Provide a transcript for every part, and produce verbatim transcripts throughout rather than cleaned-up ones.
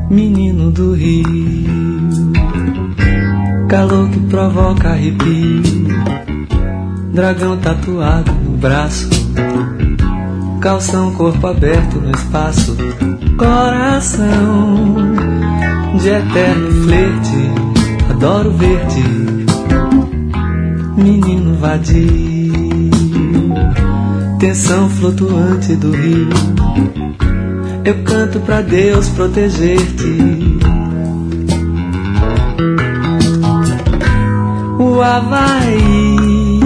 Menino do rio, calor que provoca arrepio, dragão tatuado no braço, calção, corpo aberto no espaço, coração de eterno flerte, adoro ver-te, menino vadio, tensão flutuante do rio, eu canto pra Deus proteger-te. O Havaí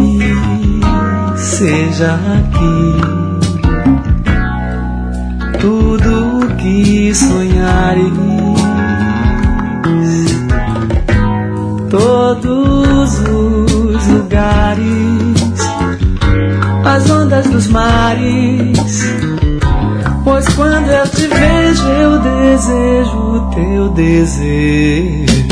seja aqui tudo o que sonhares, todos os lugares, as ondas dos mares, pois quando eu te vejo eu desejo o teu desejo.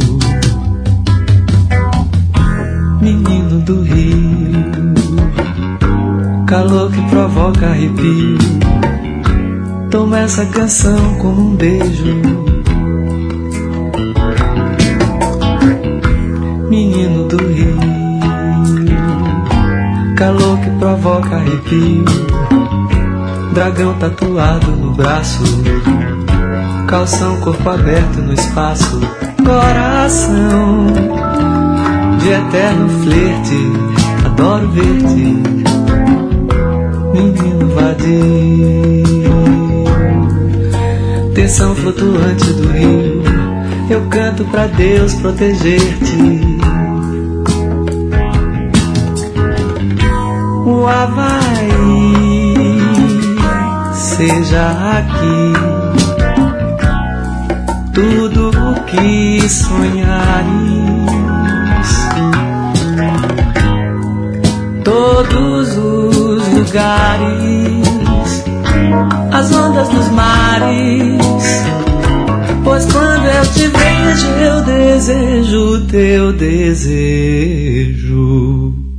Menino do rio, calor que provoca arrepio, toma essa canção como um beijo. Menino do rio, calor que provoca arrepio, dragão tatuado no braço, calção, corpo aberto no espaço, coração de eterno flerte, adoro ver-te, menino vadio, tensão flutuante do rio, eu canto pra Deus proteger-te. O Havaí seja aqui tudo o que sonhares, todos os lugares, as ondas dos mares, pois quando eu te vejo eu desejo o teu desejo.